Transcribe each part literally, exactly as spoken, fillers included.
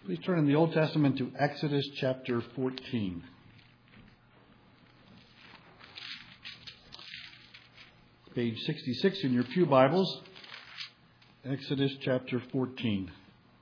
Please turn in the Old Testament to Exodus chapter fourteen. Page sixty-six in your pew Bibles. Exodus chapter fourteen.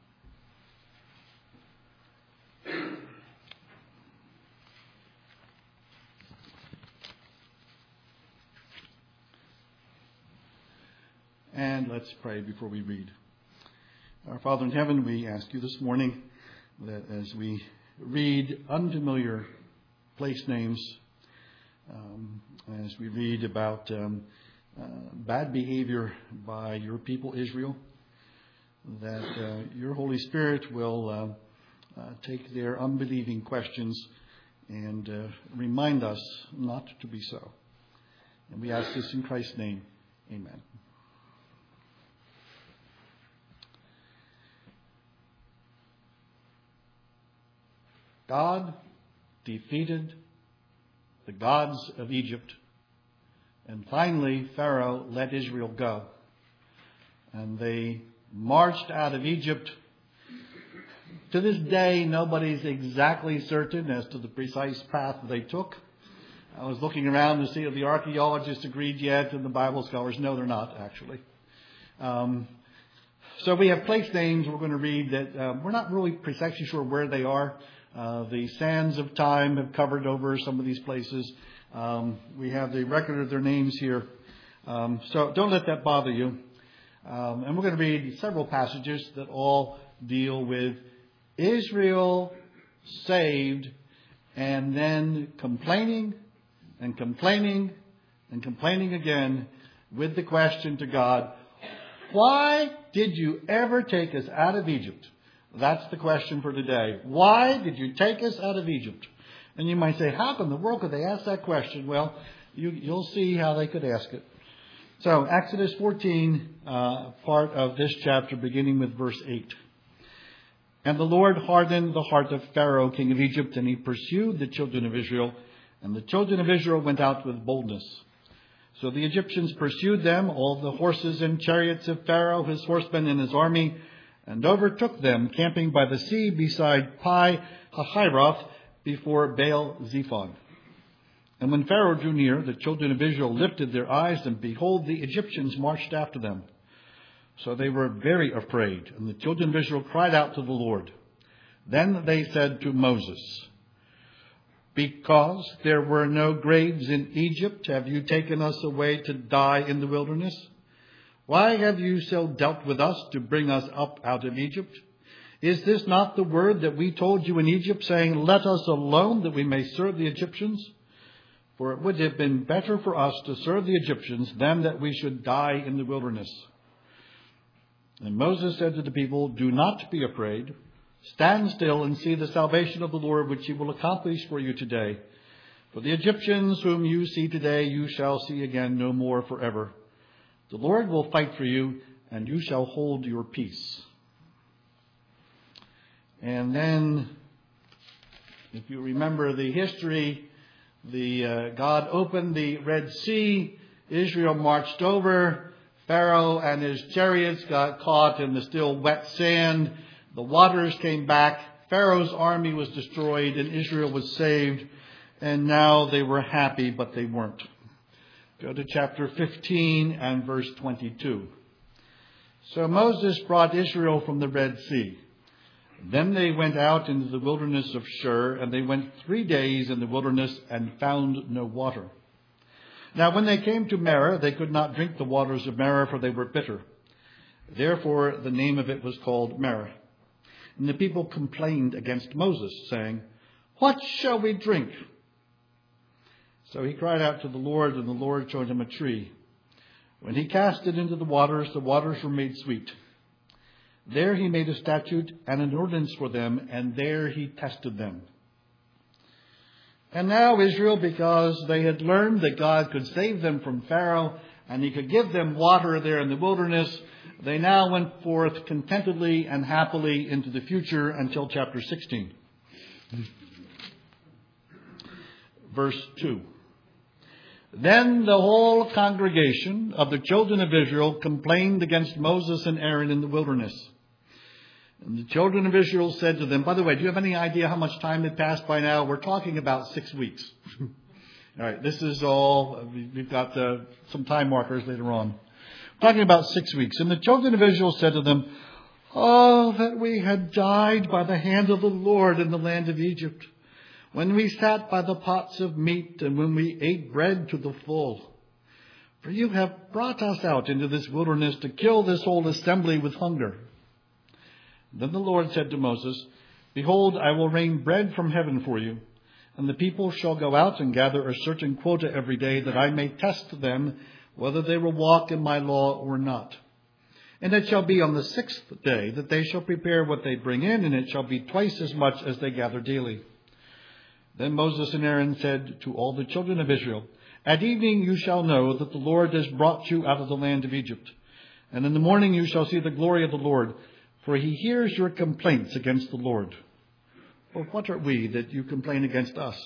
And let's pray before we read. Our Father in heaven, we ask you this morning that as we read unfamiliar place names, um, as we read about um, uh, bad behavior by your people Israel, that uh, your Holy Spirit will uh, uh, take their unbelieving questions and uh, remind us not to be so. And we ask this in Christ's name. Amen. God defeated the gods of Egypt, and finally Pharaoh let Israel go. And they marched out of Egypt. To this day, nobody's exactly certain as to the precise path they took. I was looking around to see if the archaeologists agreed yet, and the Bible scholars, no, they're not, actually. Um, so we have place names we're going to read that uh, we're not really precisely sure where they are. Uh, the sands of time have covered over some of these places. Um, we have the record of their names here. Um, so don't let that bother you. Um, and we're going to read several passages that all deal with Israel saved and then complaining and complaining and complaining again with the question to God, why did you ever take us out of Egypt? That's the question for today. Why did you take us out of Egypt? And you might say, how in the world could they ask that question? Well, you, you'll see how they could ask it. So, Exodus fourteen, uh, part of this chapter, beginning with verse eight. And the Lord hardened the heart of Pharaoh, king of Egypt, and he pursued the children of Israel. And the children of Israel went out with boldness. So the Egyptians pursued them, all the horses and chariots of Pharaoh, his horsemen and his army, and overtook them, camping by the sea beside Pi Hahiroth before Baal Zephon. And when Pharaoh drew near, the children of Israel lifted their eyes, and behold, the Egyptians marched after them. So they were very afraid, and the children of Israel cried out to the Lord. Then they said to Moses, because there were no graves in Egypt, have you taken us away to die in the wilderness? Why have you so dealt with us to bring us up out of Egypt? Is this not the word that we told you in Egypt, saying, let us alone that we may serve the Egyptians? For it would have been better for us to serve the Egyptians than that we should die in the wilderness. And Moses said to the people, do not be afraid. Stand still and see the salvation of the Lord, which he will accomplish for you today. For the Egyptians whom you see today, you shall see again no more forever. The Lord will fight for you, and you shall hold your peace. And then, if you remember the history, the uh, God opened the Red Sea. Israel marched over. Pharaoh and his chariots got caught in the still wet sand. The waters came back. Pharaoh's army was destroyed, and Israel was saved. And now they were happy, but they weren't. Go to chapter fifteen and verse twenty-two. So Moses brought Israel from the Red Sea. Then they went out into the wilderness of Shur, and they went three days in the wilderness and found no water. Now when they came to Marah, they could not drink the waters of Marah, for they were bitter. Therefore the name of it was called Marah. And the people complained against Moses, saying, what shall we drink? So he cried out to the Lord, and the Lord showed him a tree. When he cast it into the waters, the waters were made sweet. There he made a statute and an ordinance for them, and there he tested them. And now Israel, because they had learned that God could save them from Pharaoh, and he could give them water there in the wilderness, they now went forth contentedly and happily into the future until chapter sixteen. Verse two. Then the whole congregation of the children of Israel complained against Moses and Aaron in the wilderness. And the children of Israel said to them, by the way, do you have any idea how much time had passed by now? We're talking about six weeks. All right, this is all, we've got uh, some time markers later on. We're talking about six weeks. And the children of Israel said to them, oh, that we had died by the hand of the Lord in the land of Egypt, when we sat by the pots of meat and when we ate bread to the full. For you have brought us out into this wilderness to kill this whole assembly with hunger. Then the Lord said to Moses, behold, I will rain bread from heaven for you, and the people shall go out and gather a certain quota every day, that I may test them whether they will walk in my law or not. And it shall be on the sixth day that they shall prepare what they bring in, and it shall be twice as much as they gather daily. Then Moses and Aaron said to all the children of Israel, at evening you shall know that the Lord has brought you out of the land of Egypt. And in the morning you shall see the glory of the Lord, for he hears your complaints against the Lord. For what are we that you complain against us?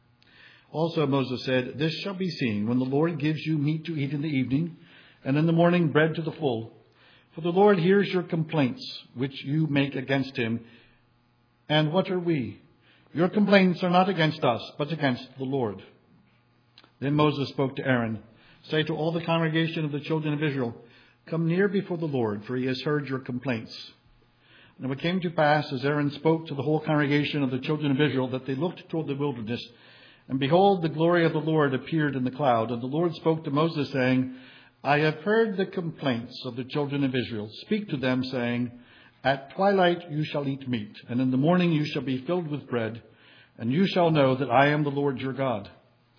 Also Moses said, this shall be seen when the Lord gives you meat to eat in the evening, and in the morning bread to the full. For the Lord hears your complaints, which you make against him. And what are we? Your complaints are not against us, but against the Lord. Then Moses spoke to Aaron, say to all the congregation of the children of Israel, come near before the Lord, for he has heard your complaints. And it came to pass, as Aaron spoke to the whole congregation of the children of Israel, that they looked toward the wilderness. And behold, the glory of the Lord appeared in the cloud. And the Lord spoke to Moses, saying, I have heard the complaints of the children of Israel. Speak to them, saying, at twilight you shall eat meat, and in the morning you shall be filled with bread, and you shall know that I am the Lord your God.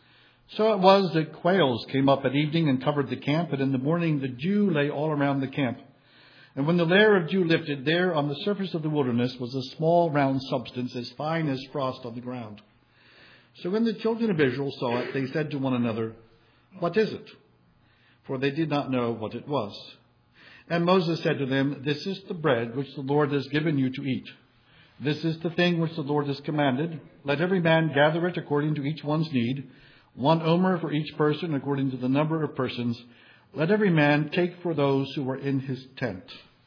So it was that quails came up at evening and covered the camp, and in the morning the dew lay all around the camp. And when the layer of dew lifted, there on the surface of the wilderness was a small round substance as fine as frost on the ground. So when the children of Israel saw it, they said to one another, what is it? For they did not know what it was. And Moses said to them, this is the bread which the Lord has given you to eat. This is the thing which the Lord has commanded. Let every man gather it according to each one's need, one omer for each person according to the number of persons. Let every man take for those who are in his tent.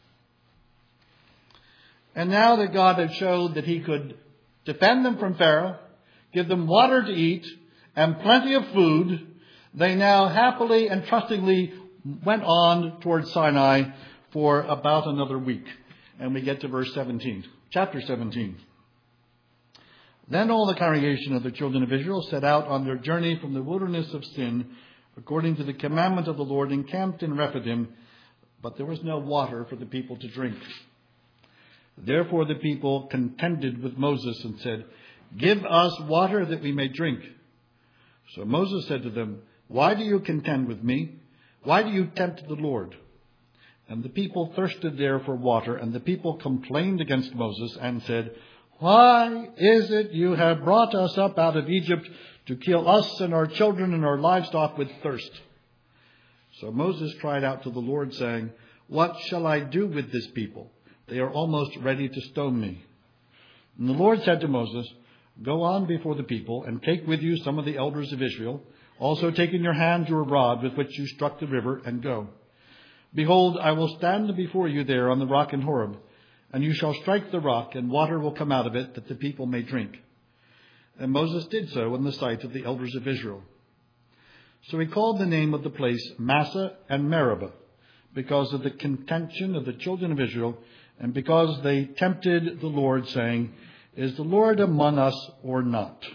And now that God had showed that he could defend them from Pharaoh, give them water to eat, and plenty of food, they now happily and trustingly went on towards Sinai for about another week. And we get to verse seventeen, chapter seventeen. Then all the congregation of the children of Israel set out on their journey from the wilderness of Sin, according to the commandment of the Lord, encamped in Rephidim, but there was no water for the people to drink. Therefore the people contended with Moses and said, give us water that we may drink. So Moses said to them, why do you contend with me? Why do you tempt the Lord? And the people thirsted there for water, and the people complained against Moses and said, why is it you have brought us up out of Egypt to kill us and our children and our livestock with thirst? So Moses cried out to the Lord, saying, what shall I do with this people? They are almost ready to stone me. And the Lord said to Moses, go on before the people and take with you some of the elders of Israel. Also take in your hand your rod with which you struck the river, and go. Behold, I will stand before you there on the rock in Horeb, and you shall strike the rock, and water will come out of it, that the people may drink. And Moses did so in the sight of the elders of Israel. So he called the name of the place Massah and Meribah, because of the contention of the children of Israel, and because they tempted the Lord, saying, is the Lord among us or not?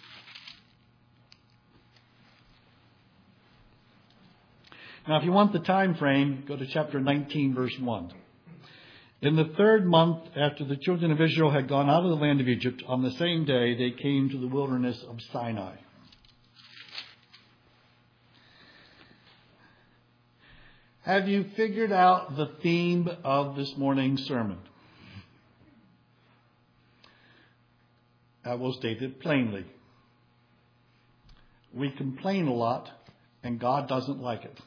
Now, if you want the time frame, go to chapter nineteen, verse one. In the third month after the children of Israel had gone out of the land of Egypt, on the same day they came to the wilderness of Sinai. Have you figured out the theme of this morning's sermon? I will state it plainly. We complain a lot, and God doesn't like it.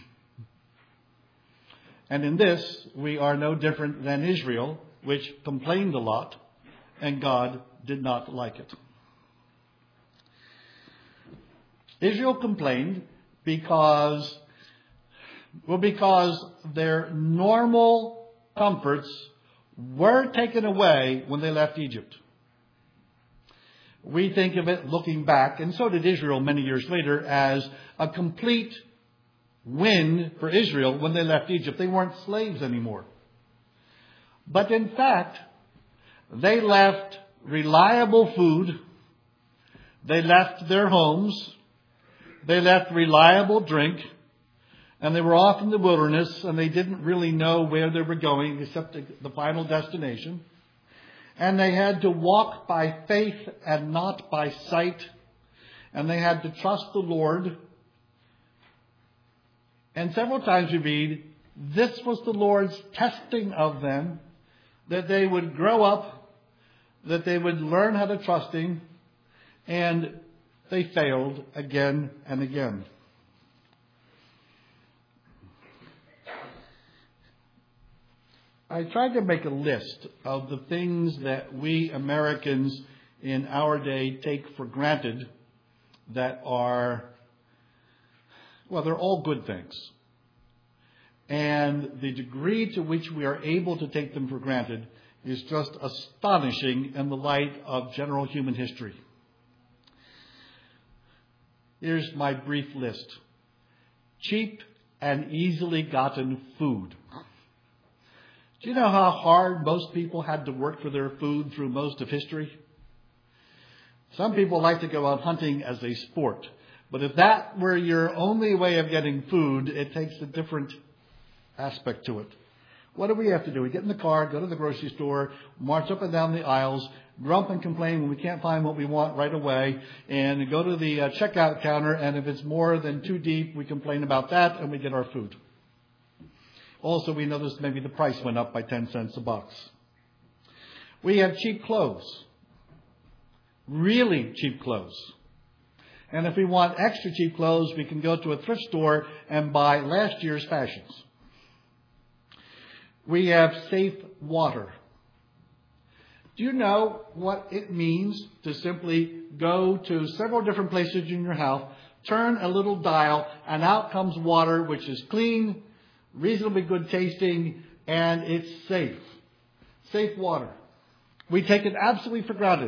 And in this, we are no different than Israel, which complained a lot, and God did not like it. Israel complained because, well, because their normal comforts were taken away when they left Egypt. We think of it looking back, and so did Israel many years later, as a complete win for Israel when they left Egypt. They weren't slaves anymore. But in fact, they left reliable food. They left their homes. They left reliable drink. And they were off in the wilderness, and they didn't really know where they were going except the, the final destination. And they had to walk by faith and not by sight. And they had to trust the Lord. And several times we read, this was the Lord's testing of them, that they would grow up, that they would learn how to trust Him, and they failed again and again. I tried to make a list of the things that we Americans in our day take for granted that are, well, they're all good things. And the degree to which we are able to take them for granted is just astonishing in the light of general human history. Here's my brief list. Cheap and easily gotten food. Do you know how hard most people had to work for their food through most of history? Some people like to go out hunting as a sport. But if that were your only way of getting food, it takes a different aspect to it. What do we have to do? We get in the car, go to the grocery store, march up and down the aisles, grump and complain when we can't find what we want right away, and go to the uh, checkout counter, and if it's more than two deep, we complain about that, and we get our food. Also, we notice maybe the price went up by ten cents a box. We have cheap clothes. Really cheap clothes. And if we want extra cheap clothes, we can go to a thrift store and buy last year's fashions. We have safe water. Do you know what it means to simply go to several different places in your house, turn a little dial, and out comes water which is clean, reasonably good tasting, and it's safe. Safe water. We take it absolutely for granted.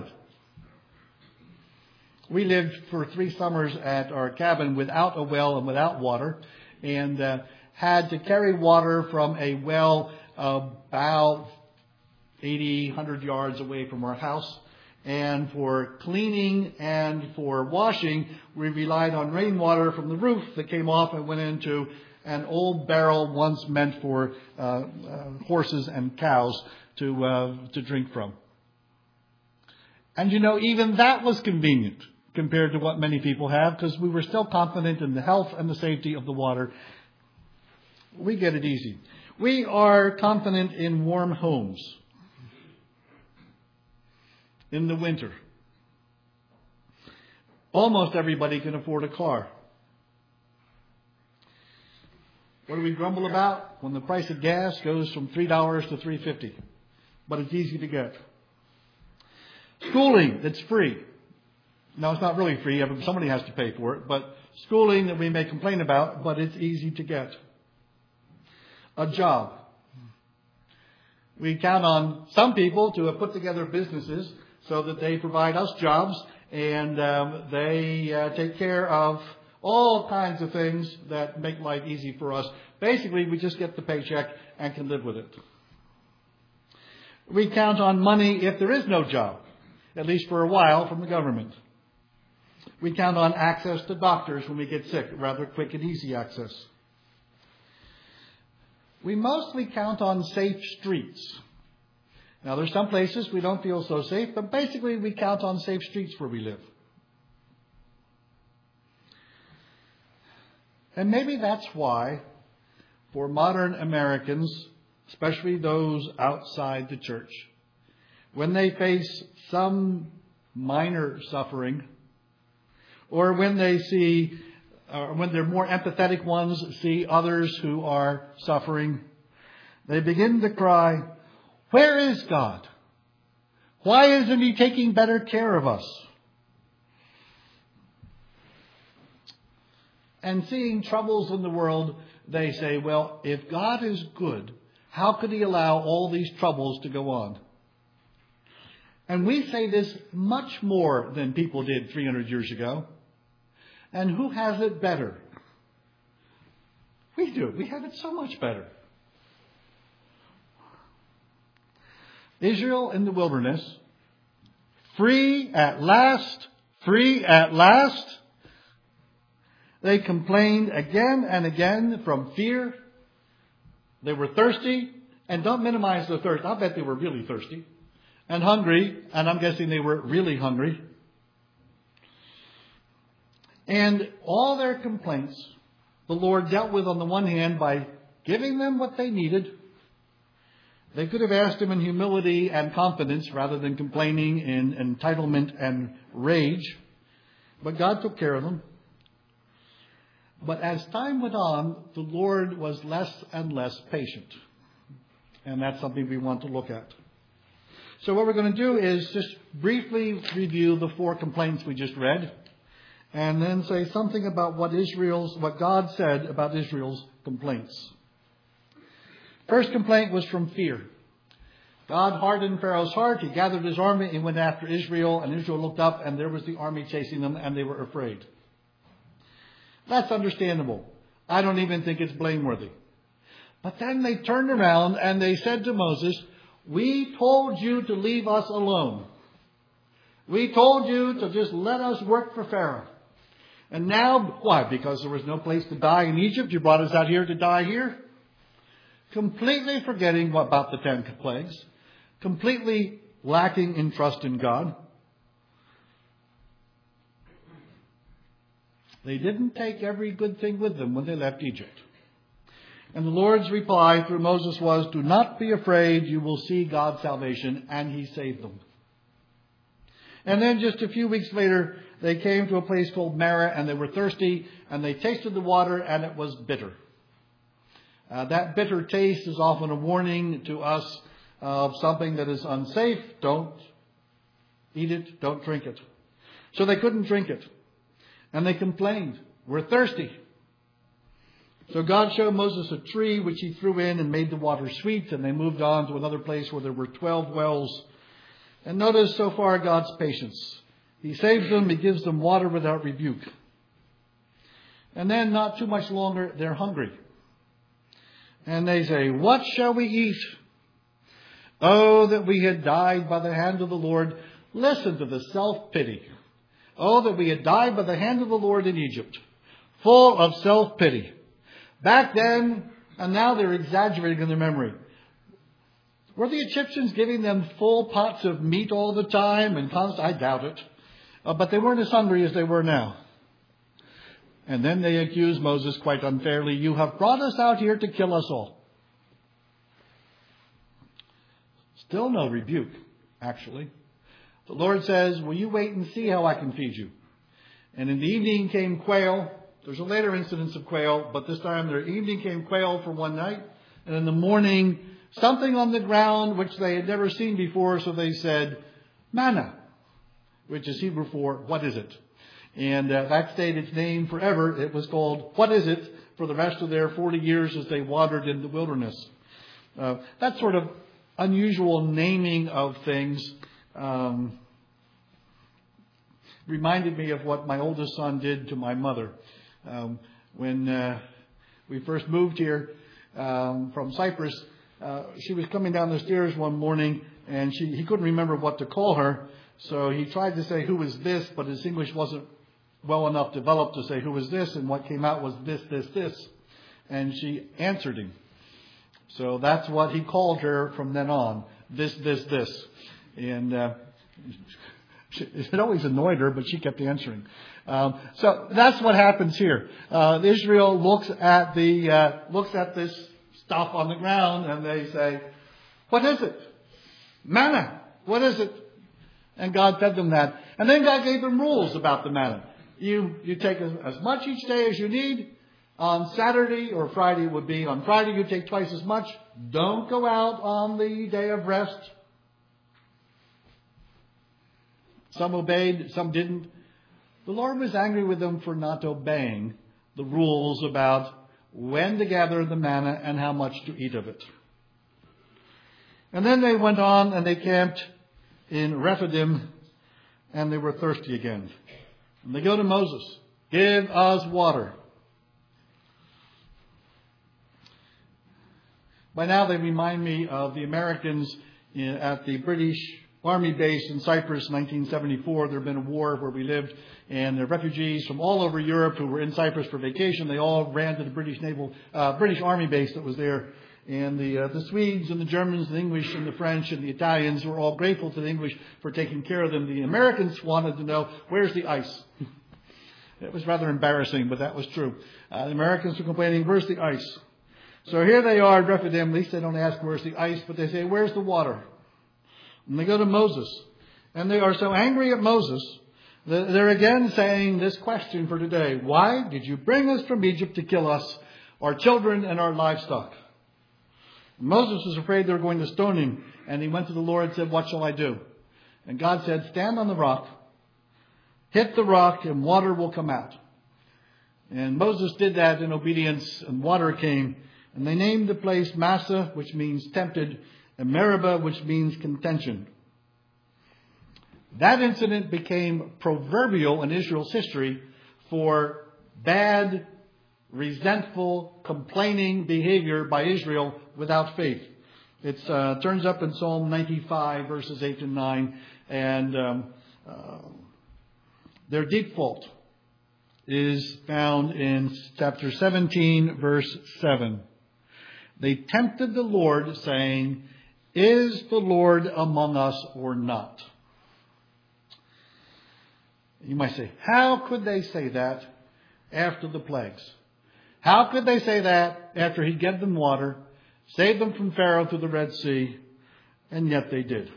We lived for three summers at our cabin without a well and without water, and uh, had to carry water from a well about eighty, one hundred yards away from our house. And for cleaning and for washing, we relied on rainwater from the roof that came off and went into an old barrel once meant for uh, uh, horses and cows to uh, to drink from. And you know, even that was convenient compared to what many people have, because we were still confident in the health and the safety of the water. We get it easy. We are confident in warm homes in the winter. Almost everybody can afford a car. What do we grumble about? When the price of gas goes from three dollars to three dollars and fifty cents. But it's easy to get. Schooling that's free. Now, it's not really free. Somebody has to pay for it. But schooling that we may complain about, but it's easy to get. A job. We count on some people to have put together businesses so that they provide us jobs, and um, they uh, take care of all kinds of things that make life easy for us. Basically, we just get the paycheck and can live with it. We count on money if there is no job, at least for a while, from the government. We count on access to doctors when we get sick, rather quick and easy access. We mostly count on safe streets. Now, there's some places we don't feel so safe, but basically we count on safe streets where we live. And maybe that's why, for modern Americans, especially those outside the church, when they face some minor suffering, or when they see, or when they're more empathetic ones see others who are suffering, they begin to cry, "Where is God? Why isn't He taking better care of us?" And seeing troubles in the world, they say, well, if God is good, How could he allow all these troubles to go on? And we say this much more than people did three hundred years ago. And who has it better? We do. We have it so much better. Israel in the wilderness, free at last, free at last. They complained again and again from fear. They were thirsty, and don't minimize the thirst. I bet they were really thirsty. And hungry, and I'm guessing they were really hungry. And all their complaints, the Lord dealt with on the one hand by giving them what they needed. They could have asked him in humility and confidence rather than complaining in entitlement and rage. But God took care of them. But as time went on, the Lord was less and less patient. And that's something we want to look at. So what we're going to do is just briefly review the four complaints we just read. And then say something about what Israel's, what God said about Israel's complaints. First complaint was from fear. God hardened Pharaoh's heart. He gathered his army and went after Israel. And Israel looked up and there was the army chasing them and they were afraid. That's understandable. I don't even think it's blameworthy. But then they turned around and they said to Moses, we told you to leave us alone. We told you to just let us work for Pharaoh. And now, why? Because there was no place to die in Egypt. You brought us out here to die here. Completely forgetting about the ten plagues. Completely lacking in trust in God. They didn't take every good thing with them when they left Egypt. And the Lord's reply through Moses was, do not be afraid, you will see God's salvation. And he saved them. And then just a few weeks later, they came to a place called Marah and they were thirsty and they tasted the water and it was bitter. Uh, that bitter taste is often a warning to us of something that is unsafe. Don't eat it. Don't drink it. So they couldn't drink it. And they complained. We're thirsty. So God showed Moses a tree which he threw in and made the water sweet. And they moved on to another place where there were twelve wells. And notice so far God's patience. He saves them. He gives them water without rebuke. And then not too much longer, they're hungry. And they say, what shall we eat? Oh, that we had died by the hand of the Lord. Listen to the self-pity. Oh, that we had died by the hand of the Lord in Egypt. Full of self-pity. Back then, and now they're exaggerating in their memory. Were the Egyptians giving them full pots of meat all the time? And constant? I doubt it. Uh, but they weren't as hungry as they were now. And then they accuse Moses quite unfairly. You have brought us out here to kill us all. Still no rebuke, actually. The Lord says, will you wait and see how I can feed you? And in the evening came quail. There's a later incidence of quail, but this time their evening came quail for one night. And in the morning, something on the ground which they had never seen before. So they said, manna, which is Hebrew for what is it? And uh, that stayed its name forever. It was called what is it for the rest of their forty years as they wandered in the wilderness. Uh, that sort of unusual naming of things um, reminded me of what my oldest son did to my mother. Um, when uh, we first moved here um, from Cyprus, uh, she was coming down the stairs one morning and she, he couldn't remember what to call her. So he tried to say, who is this? But his English wasn't well enough developed to say, who is this? And what came out was this, this, this. And she answered him. So that's what he called her from then on. This, this, this. And uh, it always annoyed her, but she kept answering. Um, so that's what happens here. Uh, Israel looks at the uh, looks at this stuff on the ground and they say, what is it? Manna. What is it? And God fed them that. And then God gave them rules about the manna. You you take as, as much each day as you need. On Saturday or Friday would be. On Friday you take twice as much. Don't go out on the day of rest. Some obeyed, some didn't. The Lord was angry with them for not obeying the rules about when to gather the manna and how much to eat of it. And then they went on and they camped in Rephidim, and they were thirsty again. And they go to Moses, give us water. By now they remind me of the Americans at the British Army base in Cyprus in nineteen seventy-four. There had been a war where we lived, and the refugees from all over Europe who were in Cyprus for vacation, they all ran to the British naval, uh, British Army base that was there. And the uh, the Swedes and the Germans, the English and the French and the Italians were all grateful to the English for taking care of them. The Americans wanted to know, where's the ice? It was rather embarrassing, but that was true. Uh, the Americans were complaining, where's the ice? So here they are at Rephidim. At least they don't ask where's the ice, but they say, where's the water? And they go to Moses. And they are so angry at Moses that they're again saying this question for today. Why did you bring us from Egypt to kill us, our children and our livestock? Moses was afraid they were going to stone him. And he went to the Lord and said, what shall I do? And God said, stand on the rock, hit the rock, and water will come out. And Moses did that in obedience, and water came. And they named the place Massah, which means tempted, and Meribah, which means contention. That incident became proverbial in Israel's history for bad, resentful, complaining behavior by Israel without faith. It uh, turns up in Psalm ninety-five, verses eight and nine, and um, uh, their deep fault is found in chapter seventeen, verse seven. They tempted the Lord, saying, is the Lord among us or not? You might say, how could they say that after the plagues? How could they say that after he gave them water, saved them from Pharaoh through the Red Sea, and yet they did?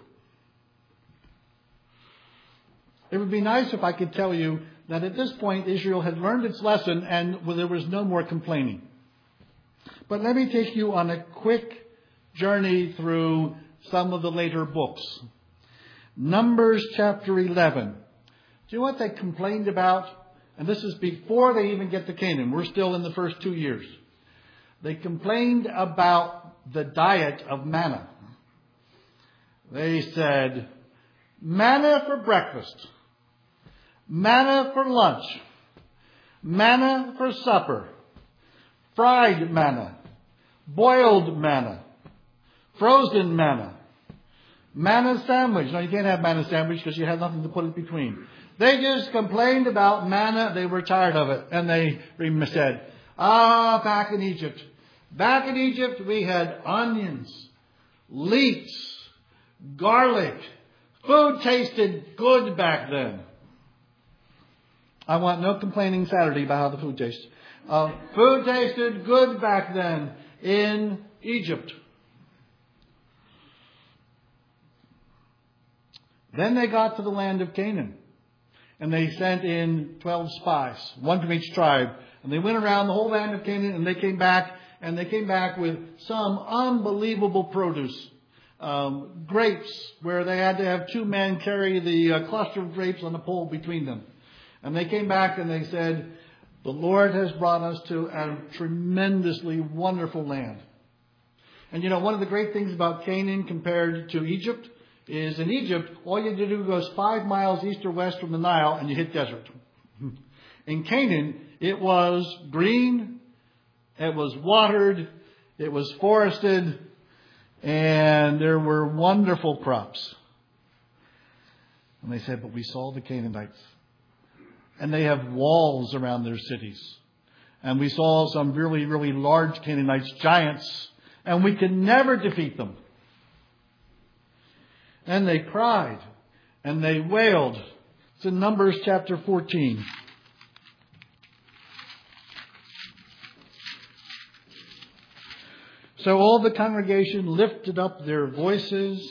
It would be nice if I could tell you that at this point Israel had learned its lesson and there was no more complaining. But let me take you on a quick journey through some of the later books. Numbers chapter eleven. Do you know what they complained about? And this is before they even get to Canaan. We're still in the first two years. They complained about the diet of manna. They said, manna for breakfast, manna for lunch, manna for supper, fried manna, boiled manna, frozen manna, manna sandwich. No, you can't have manna sandwich because you have nothing to put in between. They just complained about manna. They were tired of it. And they said, ah, back in Egypt. Back in Egypt, we had onions, leeks, garlic. Food tasted good back then. I want no complaining Saturday about how the food tastes. Uh, food tasted good back then in Egypt. Then they got to the land of Canaan. And they sent in twelve spies, one from each tribe. And they went around the whole land of Canaan, and they came back. And they came back with some unbelievable produce. Um, grapes, where they had to have two men carry the uh, cluster of grapes on a pole between them. And they came back and they said, the Lord has brought us to a tremendously wonderful land. And you know, one of the great things about Canaan compared to Egypt is in Egypt, all you had to do was five miles east or west from the Nile and you hit desert. In Canaan, it was green, it was watered, it was forested, and there were wonderful crops. And they said, but we saw the Canaanites. And they have walls around their cities. And we saw some really, really large Canaanites, giants, and we could never defeat them. And they cried and they wailed. It's in Numbers chapter fourteen. So all the congregation lifted up their voices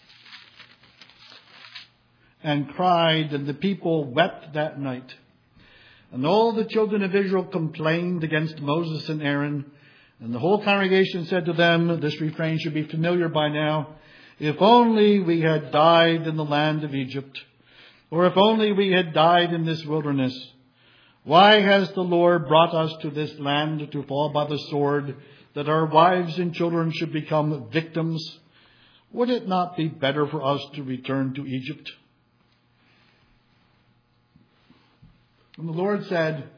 and cried, and the people wept that night. And all the children of Israel complained against Moses and Aaron. And the whole congregation said to them, this refrain should be familiar by now, if only we had died in the land of Egypt, or if only we had died in this wilderness. Why has the Lord brought us to this land to fall by the sword, that our wives and children should become victims? would it not be better for us to return to Egypt? And the Lord said,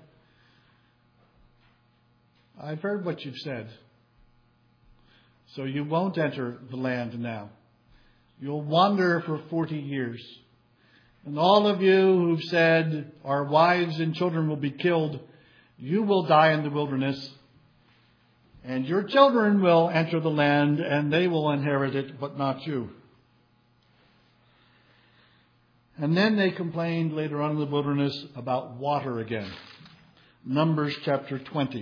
I've heard what you've said. So you won't enter the land now. You'll wander for forty years. And all of you who've said, our wives and children will be killed, you will die in the wilderness. And your children will enter the land, and they will inherit it, but not you. And then they complained later on in the wilderness about water again. Numbers chapter twenty.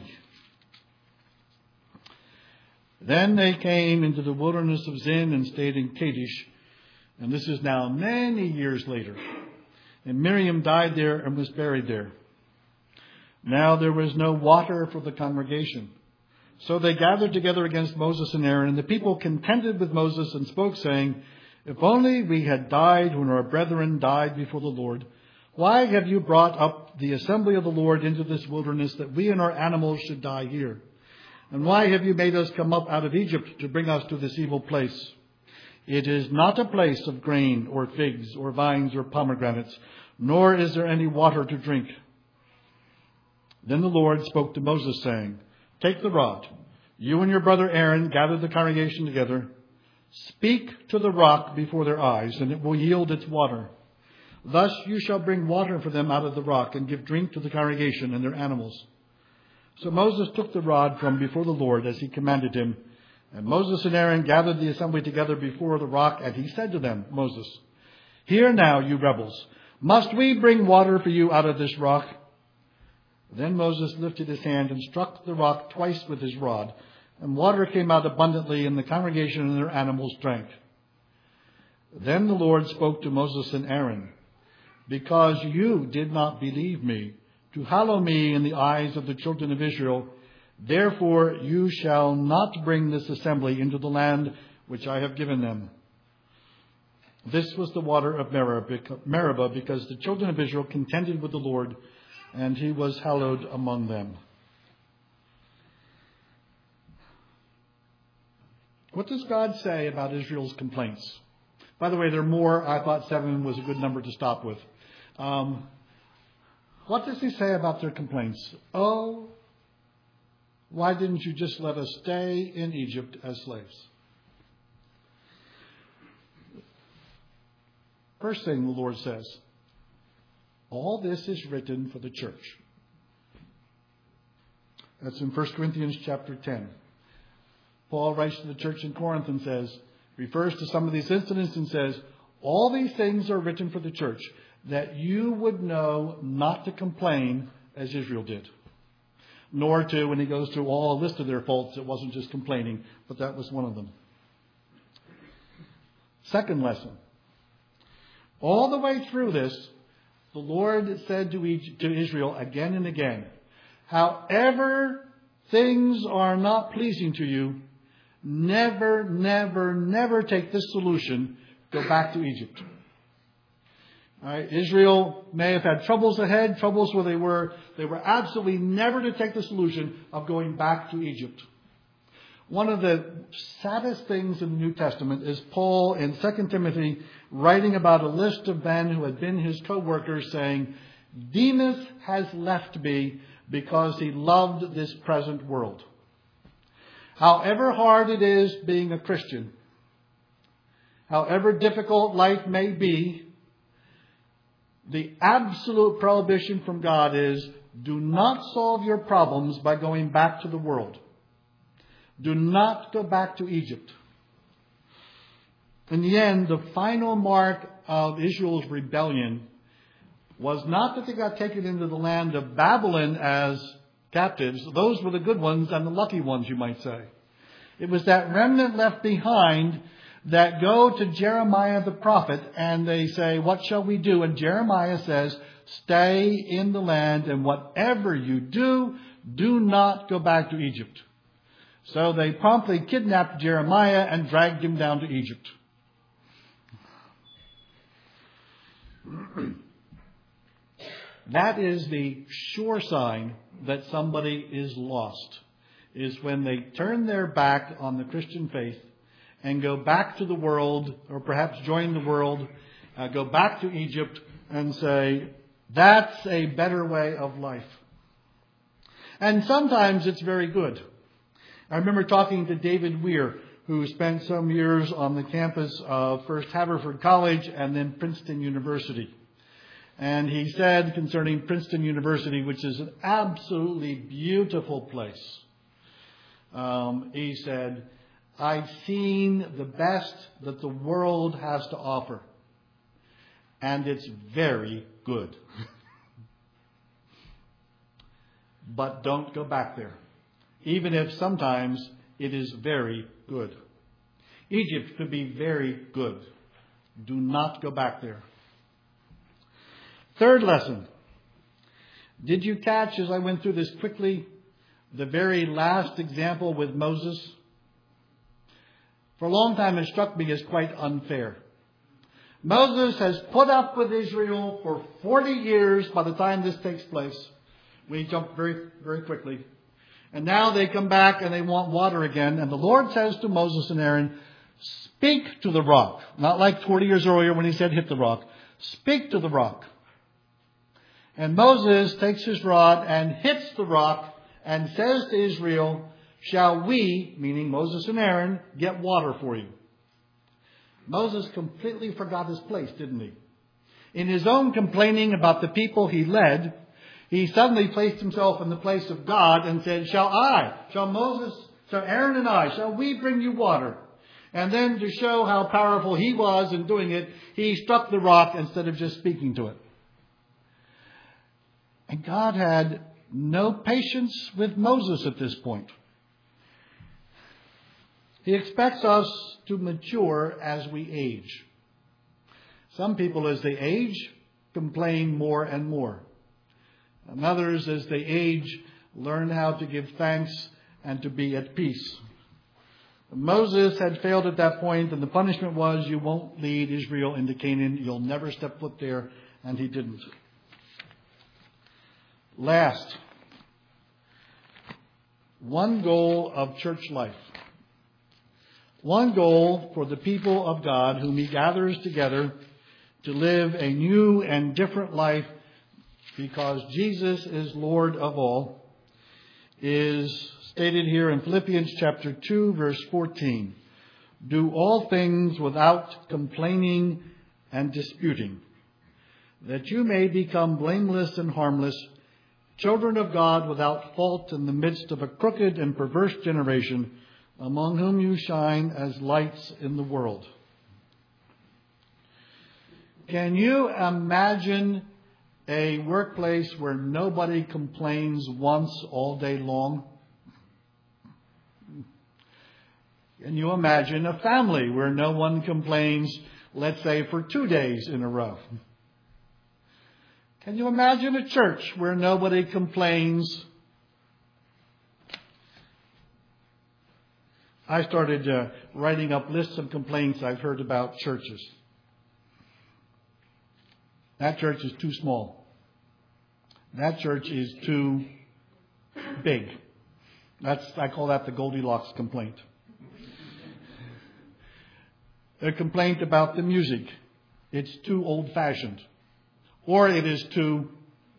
Then they came into the wilderness of Zin and stayed in Kadesh. And this is now many years later. And Miriam died there and was buried there. Now there was no water for the congregation. So they gathered together against Moses and Aaron, and the people contended with Moses and spoke, saying, if only we had died when our brethren died before the Lord. Why have you brought up the assembly of the Lord into this wilderness, that we and our animals should die here? And why have you made us come up out of Egypt to bring us to this evil place? It is not a place of grain or figs or vines or pomegranates, nor is there any water to drink. Then the Lord spoke to Moses, saying, take the rod. You and your brother Aaron gather the congregation together. Speak to the rock before their eyes, and it will yield its water. Thus you shall bring water for them out of the rock, and give drink to the congregation and their animals. So Moses took the rod from before the Lord as he commanded him. And Moses and Aaron gathered the assembly together before the rock, and he said to them, Moses, hear now, you rebels, must we bring water for you out of this rock? Then Moses lifted his hand and struck the rock twice with his rod, and water came out abundantly, and the congregation and their animals drank. Then the Lord spoke to Moses and Aaron, because you did not believe me, to hallow me in the eyes of the children of Israel, therefore you shall not bring this assembly into the land which I have given them. This was the water of Meribah, because the children of Israel contended with the Lord, and he was hallowed among them. What does God say about Israel's complaints? By the way, there are more. I thought seven was a good number to stop with. Um, what does he say about their complaints? Oh, why didn't you just let us stay in Egypt as slaves? First thing the Lord says, all this is written for the church. That's in First Corinthians chapter ten. Paul writes to the church in Corinth and says, refers to some of these incidents and says, all these things are written for the church, that you would know not to complain as Israel did. Nor to, when he goes through all a list of their faults, it wasn't just complaining, but that was one of them. Second lesson. All the way through this, the Lord said to, Egypt, to Israel again and again, however things are not pleasing to you, never, never, never take this solution, go back to Egypt. All right, Israel may have had troubles ahead, troubles where they were, they were absolutely never to take the solution of going back to Egypt. One of the saddest things in the New Testament is Paul in Second Timothy writing about a list of men who had been his co-workers, saying, Demas has left me because he loved this present world. However hard it is being a Christian, however difficult life may be, the absolute prohibition from God is, do not solve your problems by going back to the world. Do not go back to Egypt. In the end, the final mark of Israel's rebellion was not that they got taken into the land of Babylon as captives. Those were the good ones and the lucky ones, you might say. It was that remnant left behind that go to Jeremiah the prophet and they say, what shall we do? And Jeremiah says, stay in the land, and whatever you do, do not go back to Egypt. So they promptly kidnapped Jeremiah and dragged him down to Egypt. That is the sure sign that somebody is lost, is when they turn their back on the Christian faith and go back to the world, or perhaps join the world, uh, go back to Egypt and say, that's a better way of life. And sometimes it's very good. I remember talking to David Weir, who spent some years on the campus of first Haverford College and then Princeton University. And he said concerning Princeton University, which is an absolutely beautiful place, um, he said, I've seen the best that the world has to offer. And it's very good. But don't go back there, even if sometimes it is very good. Egypt could be very good. Do not go back there. Third lesson. Did you catch, as I went through this quickly, the very last example with Moses? For a long time it struck me as quite unfair. Moses has put up with Israel for forty years by the time this takes place. We jump very, very quickly. And now they come back and they want water again. And the Lord says to Moses and Aaron, speak to the rock. Not like forty years earlier when he said hit the rock. Speak to the rock. And Moses takes his rod and hits the rock and says to Israel, shall we, meaning Moses and Aaron, get water for you? Moses completely forgot his place, didn't he? In his own complaining about the people he led, he suddenly placed himself in the place of God and said, shall I, shall Moses, shall Aaron and I, shall we bring you water? And then to show how powerful he was in doing it, he struck the rock instead of just speaking to it. And God had no patience with Moses at this point. He expects us to mature as we age. Some people, as they age, complain more and more. And others, as they age, learn how to give thanks and to be at peace. Moses had failed at that point, and the punishment was, you won't lead Israel into Canaan. You'll never step foot there. And he didn't. Last, one goal of church life. One goal for the people of God whom he gathers together to live a new and different life because Jesus is Lord of all, is stated here in Philippians chapter two, verse fourteen. Do all things without complaining and disputing, that you may become blameless and harmless, children of God without fault in the midst of a crooked and perverse generation, among whom you shine as lights in the world. Can you imagine a workplace where nobody complains once all day long? Can you imagine a family where no one complains, let's say, for two days in a row? Can you imagine a church where nobody complains? I started uh, writing up lists of complaints I've heard about churches. That church is too small. That church is too big. That's I call that the Goldilocks complaint. A complaint about the music. It's too old-fashioned. Or it is too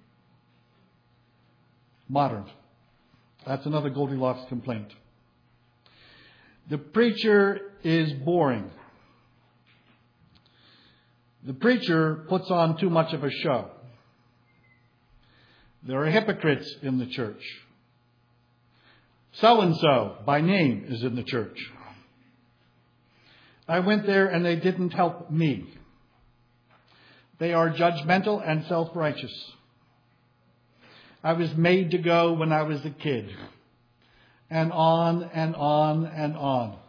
modern. That's another Goldilocks complaint. The preacher is boring. The preacher puts on too much of a show. There are hypocrites in the church. So-and-so, by name, is in the church. I went there and they didn't help me. They are judgmental and self-righteous. I was made to go when I was a kid. And on and on and on.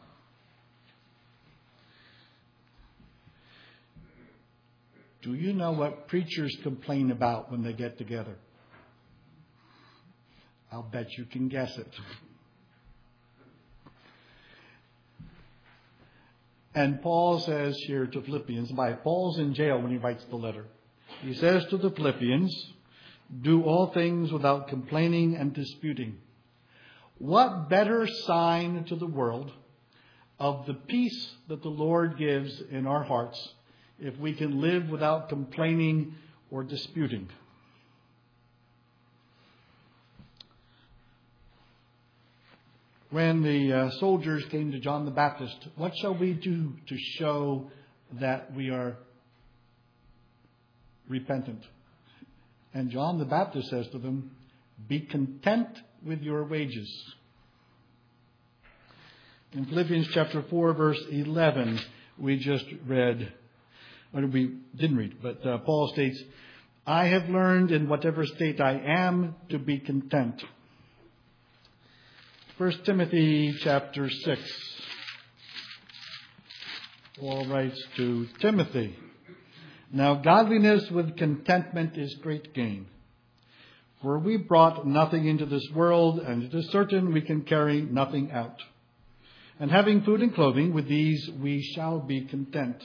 Do you know what preachers complain about when they get together? I'll bet you can guess it. And Paul says here to Philippians, by Paul's in jail when he writes the letter. He says to the Philippians, do all things without complaining and disputing. What better sign to the world of the peace that the Lord gives in our hearts if we can live without complaining or disputing. When the uh, soldiers came to John the Baptist, what shall we do to show that we are repentant? And John the Baptist says to them, be content with your wages. In Philippians chapter four, verse eleven, we just read, or we didn't read, but uh, Paul states, I have learned in whatever state I am to be content. First Timothy chapter six. Paul writes to Timothy, now godliness with contentment is great gain. For we brought nothing into this world, and it is certain we can carry nothing out. And having food and clothing, with these we shall be content.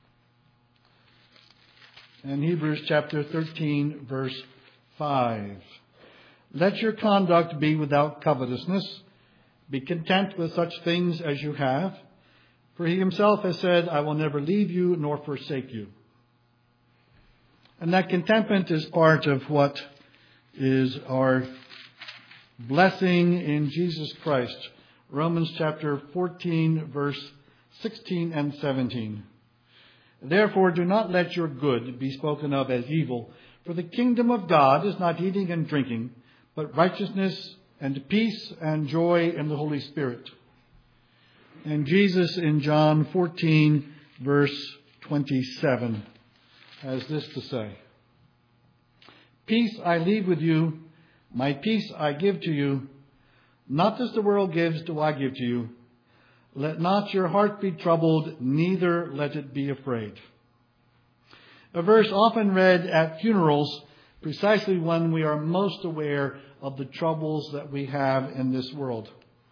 And Hebrews chapter thirteen, verse five. Let your conduct be without covetousness. Be content with such things as you have. For he himself has said, I will never leave you nor forsake you. And that contentment is part of what is our blessing in Jesus Christ. Romans chapter fourteen, verse sixteen and seventeen. Therefore, do not let your good be spoken of as evil, for the kingdom of God is not eating and drinking, but righteousness and peace and joy in the Holy Spirit. And Jesus in John fourteen, verse twenty-seven, has this to say. Peace I leave with you, my peace I give to you. Not as the world gives do I give to you. Let not your heart be troubled, neither let it be afraid. A verse often read at funerals, precisely when we are most aware of the troubles that we have in this world.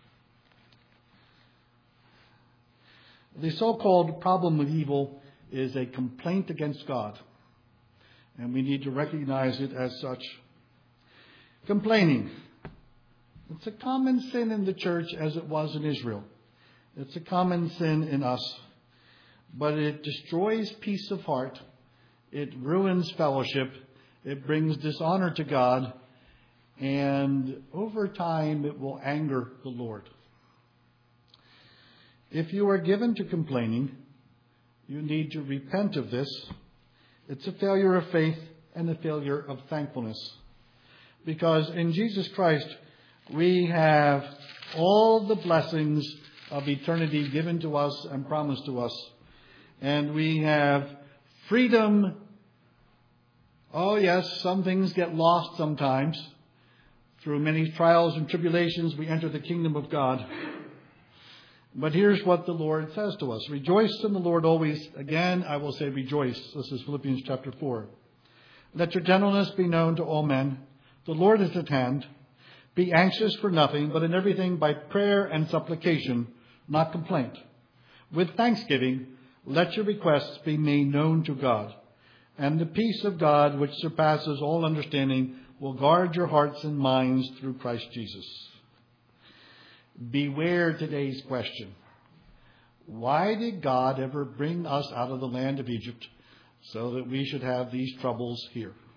The so-called problem with evil is a complaint against God, and we need to recognize it as such. Complaining. It's a common sin in the church as it was in Israel. It's a common sin in us. But it destroys peace of heart. It ruins fellowship. It brings dishonor to God. And over time, it will anger the Lord. If you are given to complaining, you need to repent of this. It's a failure of faith and a failure of thankfulness. Because in Jesus Christ, we have all the blessings of eternity given to us and promised to us. And we have freedom. Oh yes, some things get lost sometimes. Through many trials and tribulations, we enter the kingdom of God. But here's what the Lord says to us. Rejoice in the Lord always. Again, I will say rejoice. This is Philippians chapter four. Let your gentleness be known to all men. The Lord is at hand. Be anxious for nothing, but in everything by prayer and supplication, not complaint. With thanksgiving, let your requests be made known to God. And the peace of God, which surpasses all understanding, will guard your hearts and minds through Christ Jesus. Beware today's question. Why did God ever bring us out of the land of Egypt so that we should have these troubles here?